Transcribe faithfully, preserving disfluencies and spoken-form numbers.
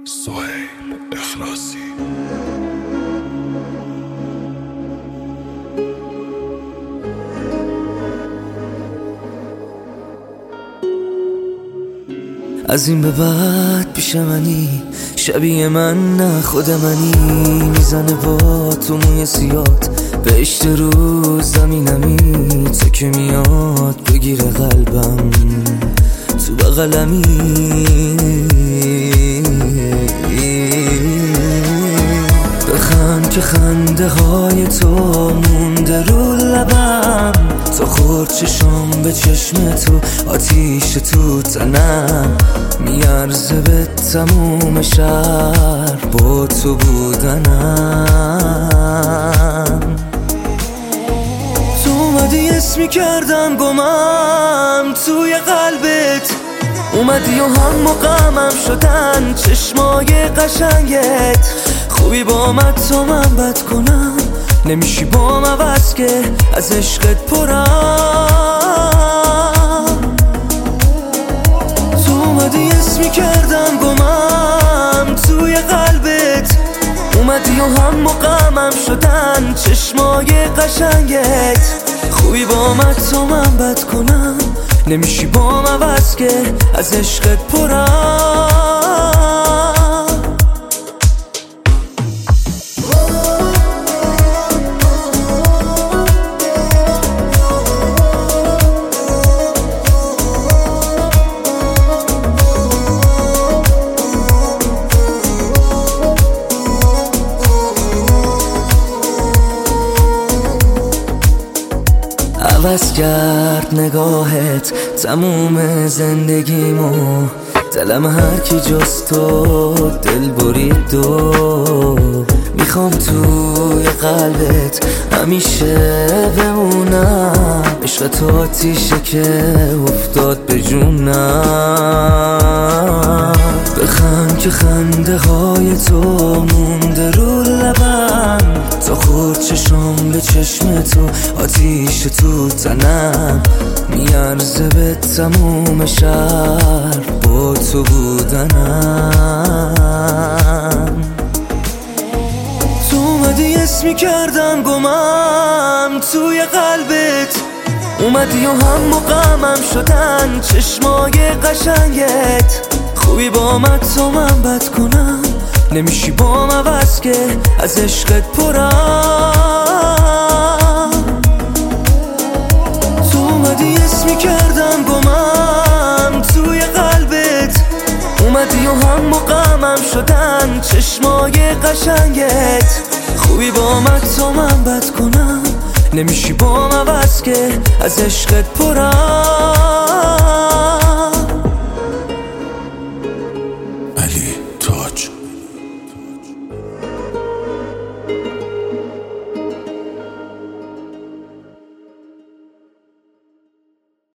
سهیل اخلاصی. از این به بعد پیش منی، شبیه من نه خود منی. میزنه با تو موی سیاد، بهشت رو زمینمی. تو که میاد بگیره قلبم تو بغلمی. بخند که خنده های تو مونده رو لبم. تو خورد چشم به چشم تو، آتیش تو تنم. میارزه به تموم شهر با تو بودنم. تو اومدی اسمی کردم گمم توی قلبت، اومدی و هم مقامم شدن چشمای قشنگت. خوبی با من تو من بد کنم، نمیشی با من عوض که از عشقت پرم. تو اومدی اسمی کردم گمم توی قلبت، اومدی و هم مقامم شدن چشمای قشنگت. خوبی با من تو من بد کنم، نمیشی با من عوض که از عشقت پرم. عوض کرد نگاهت تموم زندگیمو. دلم هر کی جز تو دل برید دو. میخوام توی قلبت همیشه بمونم. عشق تو آتیشه که افتاد به جونم. بخند که خنده های تو مونده رو لبم. تو خورد چشم به چشم تو، آتیش تو تنم. میارزه به تموم شهر با تو بودنم. تو اومدی اسمی کردم گمم توی قلبت، اومدی و هم مقامم شدن چشمای قشنگت. خوبی با من تو من بد کنم، نمیشی با من عوض که از عشقت پرم. تو اومدی اسمی کردم گمم توی قلبت، اومدی و هم مقامم شدن چشمای قشنگت. خوبی با من تو من بد کنم، نمیشی با من عوض که از عشقت پرم.